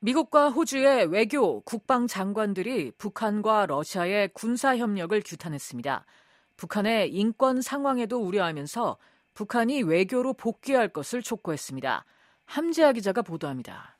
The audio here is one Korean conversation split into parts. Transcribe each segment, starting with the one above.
미국과 호주의 외교, 국방 장관들이 북한과 러시아의 군사 협력을 규탄했습니다. 북한의 인권 상황에도 우려하면서 북한이 외교로 복귀할 것을 촉구했습니다. 함지아 기자가 보도합니다.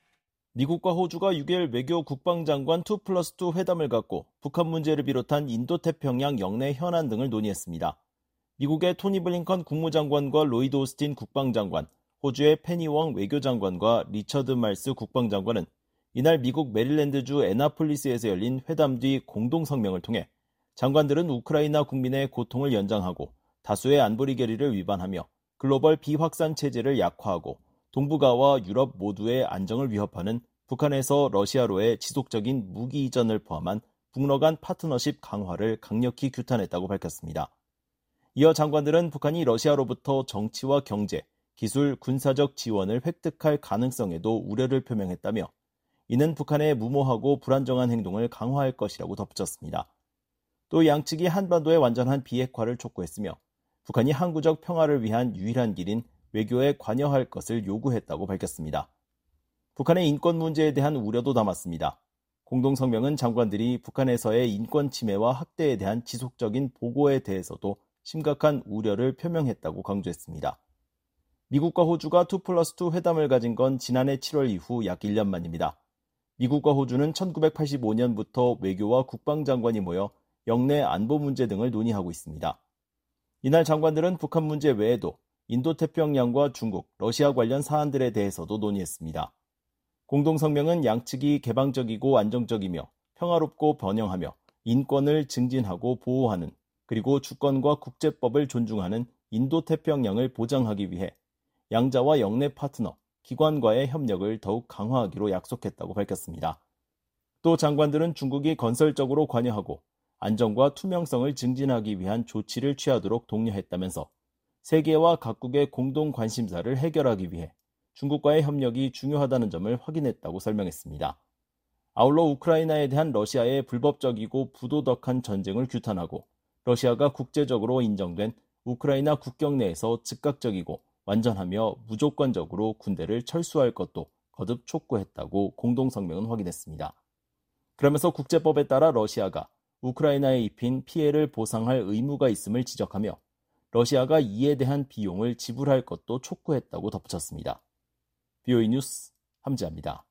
미국과 호주가 6일 외교 국방장관 2+2 회담을 갖고 북한 문제를 비롯한 인도태평양 영내 현안 등을 논의했습니다. 미국의 토니 블링컨 국무장관과 로이드 오스틴 국방장관, 호주의 페니 웡 외교장관과 리처드 말스 국방장관은 이날 미국 메릴랜드주 애나폴리스에서 열린 회담 뒤 공동성명을 통해 장관들은 우크라이나 국민의 고통을 연장하고 다수의 안보리 결의를 위반하며 글로벌 비확산 체제를 약화하고 동북아와 유럽 모두의 안정을 위협하는 북한에서 러시아로의 지속적인 무기 이전을 포함한 북러 간 파트너십 강화를 강력히 규탄했다고 밝혔습니다. 이어 장관들은 북한이 러시아로부터 정치와 경제, 기술, 군사적 지원을 획득할 가능성에도 우려를 표명했다며 이는 북한의 무모하고 불안정한 행동을 강화할 것이라고 덧붙였습니다. 또 양측이 한반도의 완전한 비핵화를 촉구했으며 북한이 항구적 평화를 위한 유일한 길인 외교에 관여할 것을 요구했다고 밝혔습니다. 북한의 인권 문제에 대한 우려도 담았습니다. 공동성명은 장관들이 북한에서의 인권 침해와 학대에 대한 지속적인 보고에 대해서도 심각한 우려를 표명했다고 강조했습니다. 미국과 호주가 2+2 회담을 가진 건 지난해 7월 이후 약 1년 만입니다. 미국과 호주는 1985년부터 외교와 국방장관이 모여 영내 안보 문제 등을 논의하고 있습니다. 이날 장관들은 북한 문제 외에도 인도태평양과 중국, 러시아 관련 사안들에 대해서도 논의했습니다. 공동성명은 양측이 개방적이고 안정적이며 평화롭고 번영하며 인권을 증진하고 보호하는 그리고 주권과 국제법을 존중하는 인도태평양을 보장하기 위해 양자와 영내 파트너, 기관과의 협력을 더욱 강화하기로 약속했다고 밝혔습니다. 또 장관들은 중국이 건설적으로 관여하고 안정과 투명성을 증진하기 위한 조치를 취하도록 독려했다면서 세계와 각국의 공동 관심사를 해결하기 위해 중국과의 협력이 중요하다는 점을 확인했다고 설명했습니다. 아울러 우크라이나에 대한 러시아의 불법적이고 부도덕한 전쟁을 규탄하고 러시아가 국제적으로 인정된 우크라이나 국경 내에서 즉각적이고 완전하며 무조건적으로 군대를 철수할 것도 거듭 촉구했다고 공동성명은 확인했습니다. 그러면서 국제법에 따라 러시아가 우크라이나에 입힌 피해를 보상할 의무가 있음을 지적하며 러시아가 이에 대한 비용을 지불할 것도 촉구했다고 덧붙였습니다. BOE 뉴스 함지아입니다.